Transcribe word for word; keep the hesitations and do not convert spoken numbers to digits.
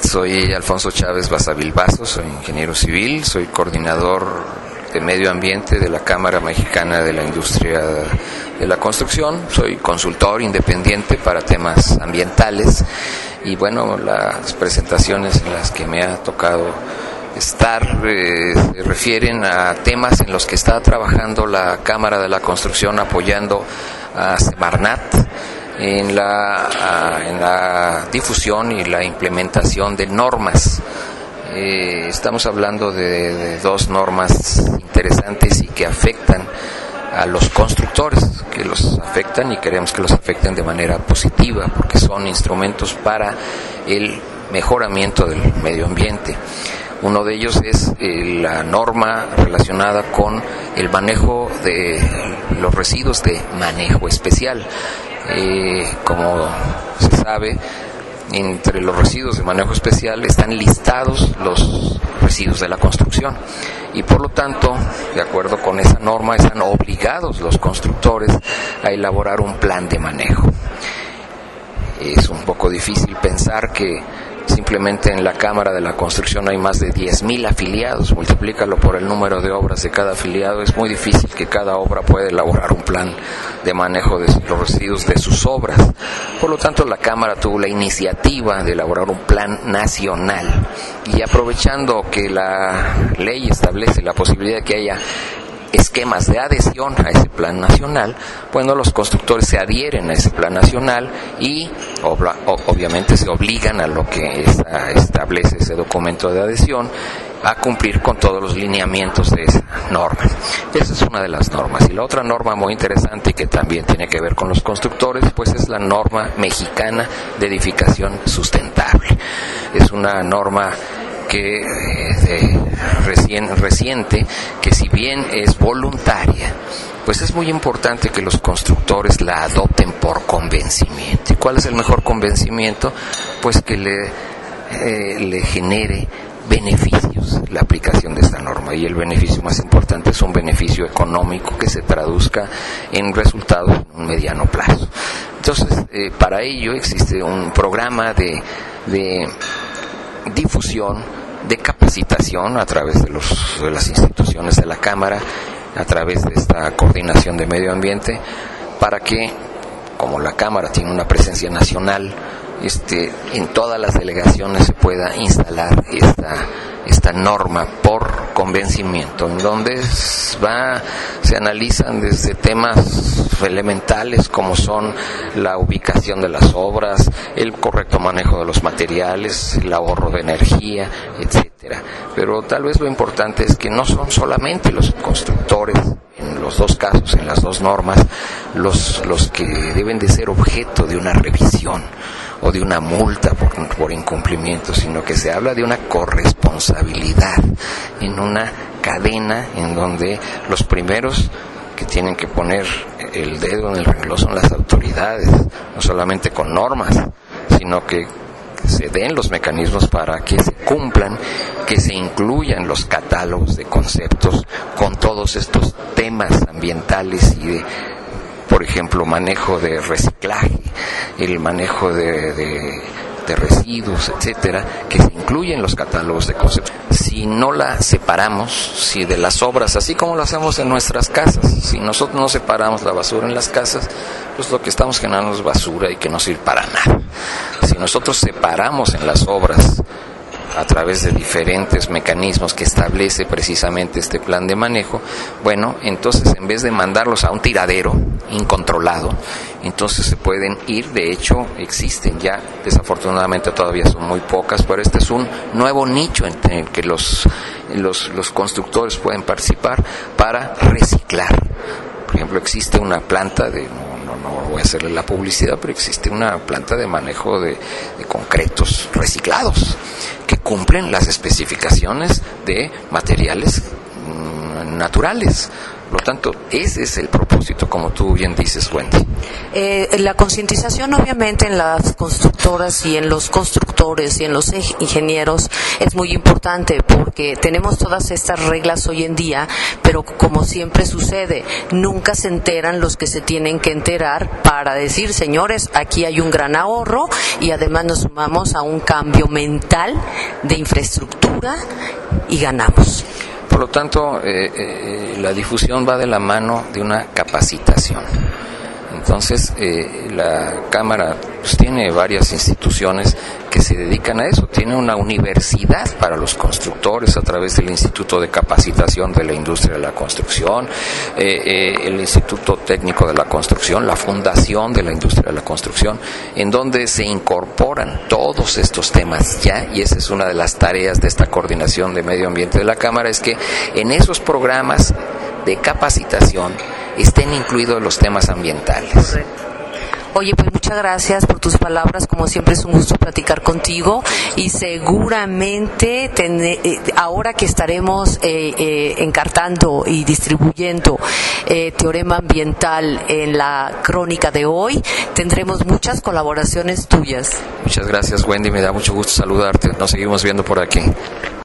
soy Alfonso Chávez Basavilbaso, soy ingeniero civil, soy coordinador de medio ambiente de la Cámara Mexicana de la Industria de la Construcción, soy consultor independiente para temas ambientales y bueno, las presentaciones en las que me ha tocado estar eh, se refieren a temas en los que está trabajando la Cámara de la Construcción apoyando a Semarnat en la, en la difusión y la implementación de normas. Eh, estamos hablando de, de dos normas interesantes y que afectan a los constructores, que los afectan y queremos que los afecten de manera positiva, porque son instrumentos para el mejoramiento del medio ambiente. Uno de ellos es eh, la norma relacionada con el manejo de los residuos de manejo especial. Eh, como se sabe, entre los residuos de manejo especial están listados los residuos de la construcción y por lo tanto, de acuerdo con esa norma, están obligados los constructores a elaborar un plan de manejo. Es un poco difícil pensar que simplemente en la Cámara de la Construcción hay más de diez mil afiliados, multiplícalo por el número de obras de cada afiliado, es muy difícil que cada obra pueda elaborar un plan de manejo de los residuos de sus obras. Por lo tanto, la Cámara tuvo la iniciativa de elaborar un plan nacional y aprovechando que la ley establece la posibilidad de que haya esquemas de adhesión a ese plan nacional, bueno, los constructores se adhieren a ese plan nacional y obla, obviamente se obligan a lo que esta, establece ese documento de adhesión a cumplir con todos los lineamientos de esa norma. Esa es una de las normas. Y la otra norma muy interesante que también tiene que ver con los constructores, pues es la norma mexicana de edificación sustentable. Es una norma que eh, recién, reciente, que si bien es voluntaria, pues es muy importante que los constructores la adopten por convencimiento. ¿Y cuál es el mejor convencimiento? Pues que le, eh, le genere beneficios la aplicación de esta norma, y el beneficio más importante es un beneficio económico que se traduzca en resultados en un mediano plazo. Entonces, eh, para ello existe un programa de, de difusión, de capacitación a través de, los, de las instituciones de la Cámara, a través de esta coordinación de medio ambiente, para que, como la Cámara tiene una presencia nacional, este, en todas las delegaciones se pueda instalar esta, esta norma por convencimiento, en donde va, se analizan desde temas elementales como son la ubicación de las obras, el correcto manejo de los materiales, el ahorro de energía, etcétera. Pero tal vez lo importante es que no son solamente los constructores, en los dos casos, en las dos normas, los, los que deben de ser objeto de una revisión o de una multa por, por incumplimiento, sino que se habla de una corresponsabilidad en una cadena en donde los primeros que tienen que poner el dedo en el renglón son las autoridades, no solamente con normas, sino que se den los mecanismos para que se cumplan, que se incluyan los catálogos de conceptos con todos estos temas ambientales y de, por ejemplo, manejo de reciclaje, el manejo de, de, de residuos, etcétera, que se incluyen los catálogos de conceptos. Si no la separamos, si de las obras, así como lo hacemos en nuestras casas, si nosotros no separamos la basura en las casas, pues lo que estamos generando es basura y que no sirve para nada. Si nosotros separamos en las obras a través de diferentes mecanismos que establece precisamente este plan de manejo, bueno, entonces en vez de mandarlos a un tiradero incontrolado, entonces se pueden ir. De hecho, existen ya, desafortunadamente todavía son muy pocas, pero este es un nuevo nicho en el que los, los, los constructores pueden participar para reciclar. Por ejemplo, existe una planta de, no, no, no voy a hacerle la publicidad, pero existe una planta de manejo de, de concretos reciclados que cumplen las especificaciones de materiales mmm, naturales. Por lo tanto, ese es el propósito, como tú bien dices, Wendy. Eh, la concientización, obviamente, en las constructoras y en los constructores y en los ingenieros es muy importante, porque tenemos todas estas reglas hoy en día, pero como siempre sucede, nunca se enteran los que se tienen que enterar para decir, señores, aquí hay un gran ahorro, y además nos sumamos a un cambio mental de infraestructura y ganamos. Por lo tanto, eh, eh, la difusión va de la mano de una capacitación. Entonces, eh, la Cámara pues, tiene varias instituciones que se dedican a eso. Tiene una universidad para los constructores a través del Instituto de Capacitación de la Industria de la Construcción, eh, eh, el Instituto Técnico de la Construcción, la Fundación de la Industria de la Construcción, en donde se incorporan todos estos temas ya, y esa es una de las tareas de esta coordinación de medio ambiente de la Cámara, es que en esos programas de capacitación estén incluidos los temas ambientales. Correcto. Oye, pues muchas gracias por tus palabras, como siempre es un gusto platicar contigo, y seguramente ten, eh, ahora que estaremos eh, eh, encartando y distribuyendo eh, Teorema Ambiental en la crónica de hoy, tendremos muchas colaboraciones tuyas. Muchas gracias, Wendy, me da mucho gusto saludarte, nos seguimos viendo por aquí.